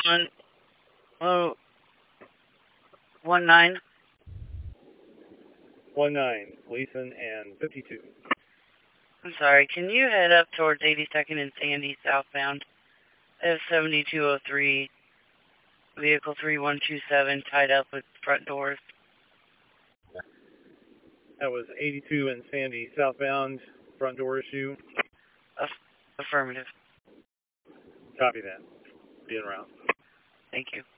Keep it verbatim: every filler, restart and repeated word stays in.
one, oh, one nine. One nine, Gleason and fifty-two. I'm sorry, can you head up towards eighty-second and Sandy southbound? F seventy-two oh three, vehicle three one two seven, tied up with front doors. That was eighty-two and Sandy southbound, front door issue. Aff affirmative. Copy that. Be en route. Thank you.